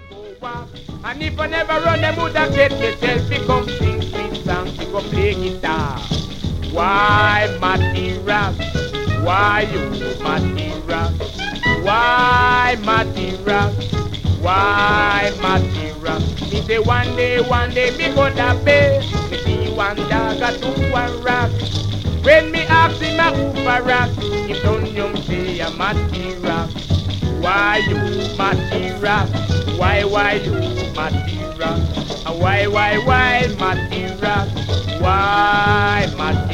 go walk. And if I never run, them woulda get themselves to come sing sweet songs, to go play guitar. Why Matty Rock? Why you Matty Rock? Why Matty Rock? Why Matty Rock? Me say one day me go da pay. Me see one dog a do one rock. When me ask him a who for rock, he don't young say a Matty Rock. Why you Matty Rock? Why you Matty Rock? Why Matty Rock? Why Matty